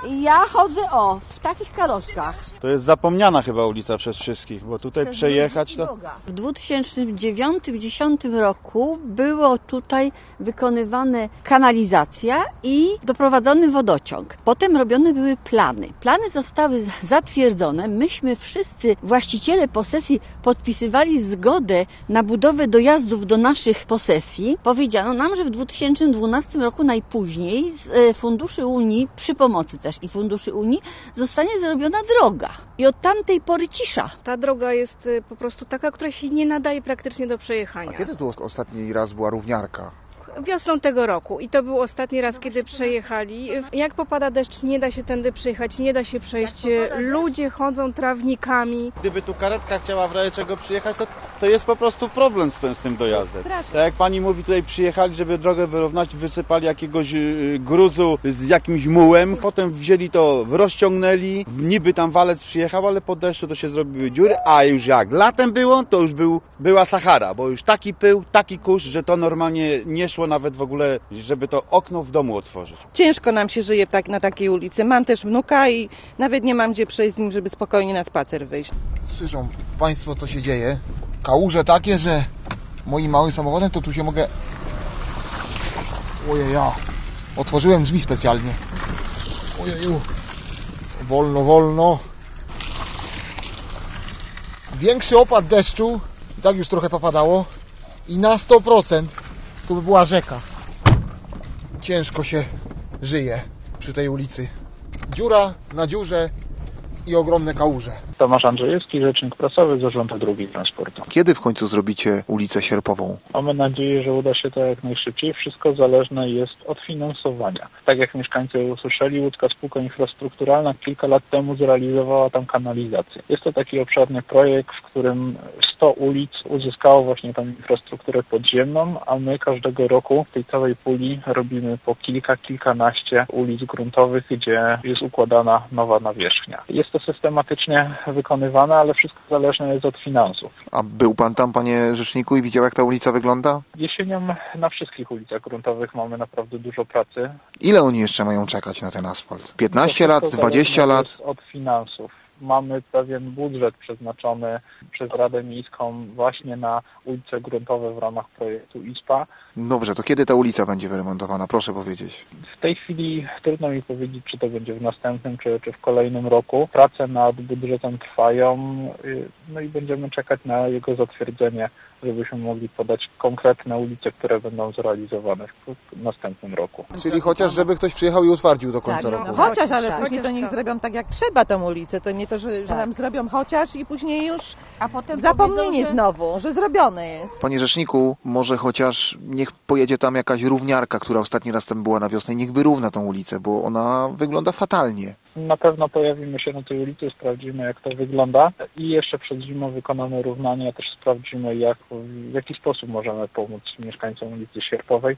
Ja chodzę w takich kaloszkach. To jest zapomniana chyba ulica przez wszystkich, bo tutaj przejechać to... W 2009-2010 roku było tutaj wykonywana kanalizacja i doprowadzony wodociąg. Potem robione były plany. Plany zostały zatwierdzone. Myśmy wszyscy właściciele posesji podpisywali zgodę na budowę dojazdów do naszych posesji. Powiedziano nam, że w 2012 roku najpóźniej z funduszy Unii, przy pomocy też i funduszy Unii, zostanie zrobiona droga. I od tamtej pory cisza. Ta droga jest po prostu taka, która się nie nadaje praktycznie do przejechania. A kiedy tu ostatni raz była równiarka? Wiosną tego roku i to był ostatni raz, kiedy przejechali. Jak popada deszcz, nie da się tędy przejechać, nie da się przejść. Ludzie chodzą trawnikami. Gdyby tu karetka chciała w razie czego przyjechać, to jest po prostu problem z tym dojazdem. Tak jak pani mówi, tutaj przyjechali, żeby drogę wyrównać, wysypali jakiegoś gruzu z jakimś mułem, potem wzięli to, rozciągnęli, niby tam walec przyjechał, ale po deszczu to się zrobiły dziury, a już jak latem było, to już była Sahara, bo już taki pył, taki kurz, że to normalnie nie szło nawet w ogóle, żeby to okno w domu otworzyć. Ciężko nam się żyje na takiej ulicy. Mam też wnuka i nawet nie mam gdzie przejść z nim, żeby spokojnie na spacer wyjść. Słyszą Państwo, co się dzieje? Kałuże takie, że moim małym samochodem to tu się mogę... Ojeja, otworzyłem drzwi specjalnie. Ojeju, wolno, wolno. Większy opad deszczu, i tak już trochę popadało, i na 100% to by była rzeka. Ciężko się żyje przy tej ulicy. Dziura na dziurze i ogromne kałuże. Tomasz Andrzejewski, rzecznik prasowy Zarządu Dróg i Transportu. Kiedy w końcu zrobicie ulicę Sierpową? Mamy nadzieję, że uda się to jak najszybciej. Wszystko zależne jest od finansowania. Tak jak mieszkańcy usłyszeli, Łódzka Spółka Infrastrukturalna kilka lat temu zrealizowała tam kanalizację. Jest to taki obszerny projekt, w którym 100 ulic uzyskało właśnie tą infrastrukturę podziemną, a my każdego roku w tej całej puli robimy po kilkanaście ulic gruntowych, gdzie jest układana nowa nawierzchnia. Jest to systematycznie wykonywane, ale wszystko zależne jest od finansów. A był Pan tam, Panie Rzeczniku, i widział, jak ta ulica wygląda? Jesienią na wszystkich ulicach gruntowych mamy naprawdę dużo pracy. Ile oni jeszcze mają czekać na ten asfalt? 15 lat, 20 lat? Jest od finansów. Mamy pewien budżet przeznaczony przez Radę Miejską właśnie na ulice gruntowe w ramach projektu ISPA. Dobrze, to kiedy ta ulica będzie wyremontowana? Proszę powiedzieć. W tej chwili trudno mi powiedzieć, czy to będzie w następnym, czy w kolejnym roku. Prace nad budżetem trwają, no i będziemy czekać na jego zatwierdzenie, żebyśmy mogli podać konkretne ulice, które będą zrealizowane w następnym roku. Czyli chociaż, żeby ktoś przyjechał i utwardził do końca roku. Chociaż, ale później to niech zrobią tak jak trzeba tą ulicę. To nie to, że nam zrobią chociaż i później już A potem zapomnienie powiedzą, że... znowu, że zrobione jest. Panie Rzeczniku, może chociaż niech pojedzie tam jakaś równiarka, która ostatni raz tam była na wiosnę i niech wyrówna tą ulicę, bo ona wygląda fatalnie. Na pewno pojawimy się na tej ulicy, sprawdzimy jak to wygląda i jeszcze przed zimą wykonamy równanie, też sprawdzimy w jaki sposób możemy pomóc mieszkańcom ulicy Sierpowej.